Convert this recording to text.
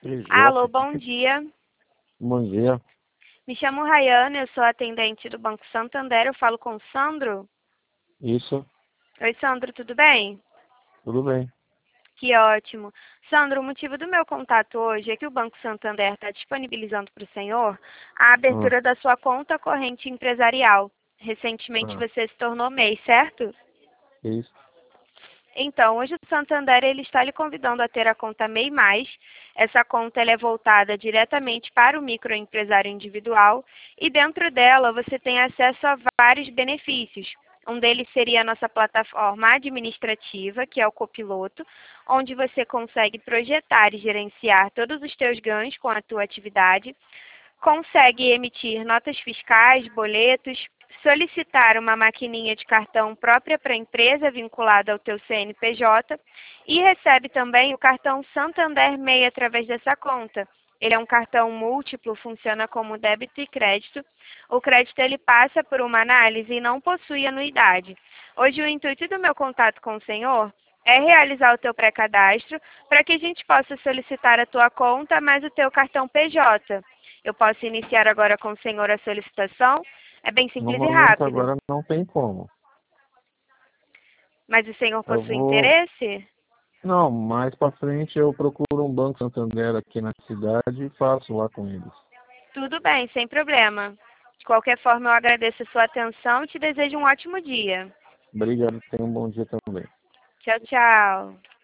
Alô, bom dia. Bom dia. Me chamo Rayane, eu sou atendente do Banco Santander. Eu falo com o Sandro. Isso, Oi, Sandro, tudo bem? tudo bem. Que ótimo. Sandro, o motivo do meu contato hoje é que o Banco Santander está disponibilizando para o senhor a Ah, abertura da sua conta corrente empresarial. Recentemente ah, você se tornou MEI, certo? isso. Então, hoje o Santander ele está lhe convidando a ter a conta MEI+. Essa conta ela é voltada diretamente para o microempresário individual e dentro dela você tem acesso a vários benefícios. Um deles seria a nossa plataforma administrativa, que é o Copiloto, onde você consegue projetar e gerenciar todos os teus ganhos com a tua atividade, consegue emitir notas fiscais, boletos, solicitar uma maquininha de cartão própria para a empresa vinculada ao teu CNPJ e recebe também o cartão Santander MEI através dessa conta. Ele é um cartão múltiplo, funciona como débito e crédito. O crédito ele passa por uma análise e não possui anuidade. Hoje o intuito do meu contato com o senhor é realizar o teu pré-cadastro para que a gente possa solicitar a tua conta mais o teu cartão PJ. Eu posso iniciar agora com o senhor a solicitação. É bem No simples e momento rápido. agora não tem como. Mas o senhor Eu possui vou. interesse? Não, mais para frente eu procuro um Banco Santander aqui na cidade e faço lá com eles. Tudo bem, sem problema. De qualquer forma, eu agradeço a sua atenção e te desejo um ótimo dia. Obrigado, tenha um bom dia também. Tchau, tchau.